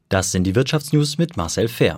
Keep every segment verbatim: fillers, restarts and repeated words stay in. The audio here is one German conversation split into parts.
Das sind die Wirtschaftsnews mit Marcel Fehr.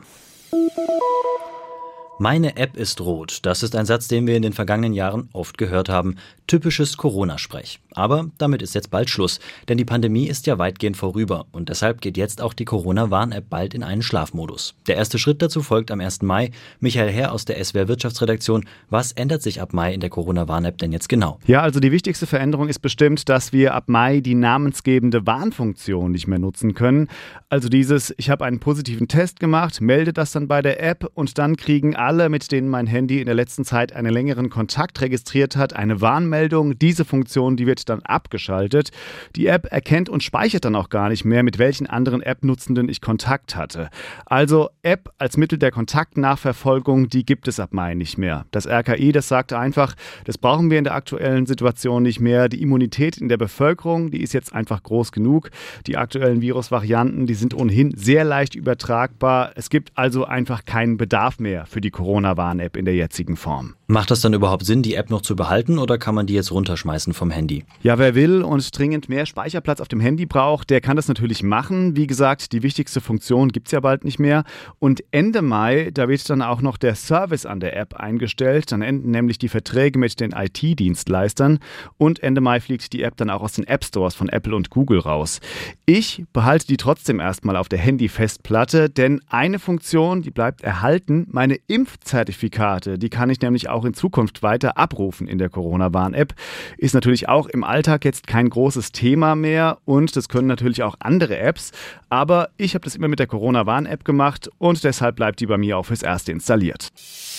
Meine App ist rot. Das ist ein Satz, den wir in den vergangenen Jahren oft gehört haben. Typisches Corona-Sprech. Aber damit ist jetzt bald Schluss. Denn die Pandemie ist ja weitgehend vorüber. Und deshalb geht jetzt auch die Corona-Warn-App bald in einen Schlafmodus. Der erste Schritt dazu folgt am ersten Mai. Michael Herr aus der S W R Wirtschaftsredaktion. Was ändert sich ab Mai in der Corona-Warn-App denn jetzt genau? Ja, also die wichtigste Veränderung ist bestimmt, dass wir ab Mai die namensgebende Warnfunktion nicht mehr nutzen können. Also dieses, ich habe einen positiven Test gemacht, melde das dann bei der App und dann kriegen alle, mit denen mein Handy in der letzten Zeit einen längeren Kontakt registriert hat, eine Warnmeldung. Diese Funktion, die wird dann abgeschaltet. Die App erkennt und speichert dann auch gar nicht mehr, mit welchen anderen App-Nutzenden ich Kontakt hatte. Also App als Mittel der Kontaktnachverfolgung, die gibt es ab Mai nicht mehr. Das R K I, das sagt einfach, das brauchen wir in der aktuellen Situation nicht mehr. Die Immunität in der Bevölkerung, die ist jetzt einfach groß genug. Die aktuellen Virusvarianten, die sind ohnehin sehr leicht übertragbar. Es gibt also einfach keinen Bedarf mehr für die Corona-Warn-App in der jetzigen Form. Macht das dann überhaupt Sinn, die App noch zu behalten oder kann man die jetzt runterschmeißen vom Handy? Ja, wer will und dringend mehr Speicherplatz auf dem Handy braucht, der kann das natürlich machen. Wie gesagt, die wichtigste Funktion gibt es ja bald nicht mehr. Und Ende Mai, da wird dann auch noch der Service an der App eingestellt. Dann enden nämlich die Verträge mit den I T-Dienstleistern. Und Ende Mai fliegt die App dann auch aus den App-Stores von Apple und Google raus. Ich behalte die trotzdem erstmal auf der Handy-Festplatte, denn eine Funktion, die bleibt erhalten. Meine Impfzertifikate, die kann ich nämlich auch in Zukunft weiter abrufen in der Corona-Warn-App. Ist natürlich auch im Alltag jetzt kein großes Thema mehr und das können natürlich auch andere Apps. Aber ich habe das immer mit der Corona-Warn-App gemacht und deshalb bleibt die bei mir auch fürs Erste installiert.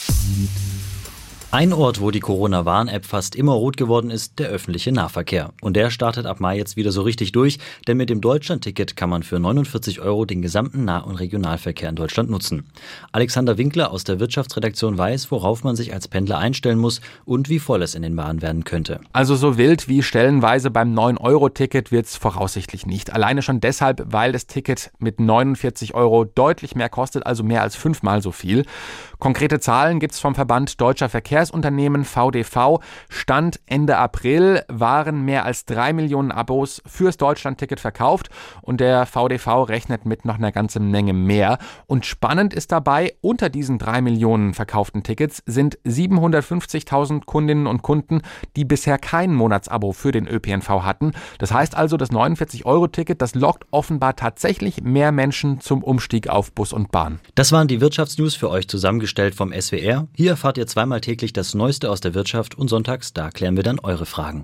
Ein Ort, wo die Corona-Warn-App fast immer rot geworden ist, der öffentliche Nahverkehr. Und der startet ab Mai jetzt wieder so richtig durch, denn mit dem Deutschland-Ticket kann man für neunundvierzig Euro den gesamten Nah- und Regionalverkehr in Deutschland nutzen. Alexander Winkler aus der Wirtschaftsredaktion weiß, worauf man sich als Pendler einstellen muss und wie voll es in den Bahnen werden könnte. Also so wild wie stellenweise beim neun Euro Ticket wird es voraussichtlich nicht. Alleine schon deshalb, weil das Ticket mit neunundvierzig Euro deutlich mehr kostet, also mehr als fünfmal so viel. Konkrete Zahlen gibt es vom Verband Deutscher Verkehrsunternehmen V D V. Stand Ende April waren mehr als drei Millionen Abos fürs Deutschland-Ticket verkauft und der V D V rechnet mit noch einer ganzen Menge mehr. Und spannend ist dabei, unter diesen drei Millionen verkauften Tickets sind siebenhundertfünfzigtausend Kundinnen und Kunden, die bisher kein Monatsabo für den Ö P N V hatten. Das heißt also, das neunundvierzig Euro Ticket, das lockt offenbar tatsächlich mehr Menschen zum Umstieg auf Bus und Bahn. Das waren die Wirtschaftsnews für euch zusammengestellt vom S W R. Hier erfahrt ihr zweimal täglich das Neueste aus der Wirtschaft und sonntags, da klären wir dann eure Fragen.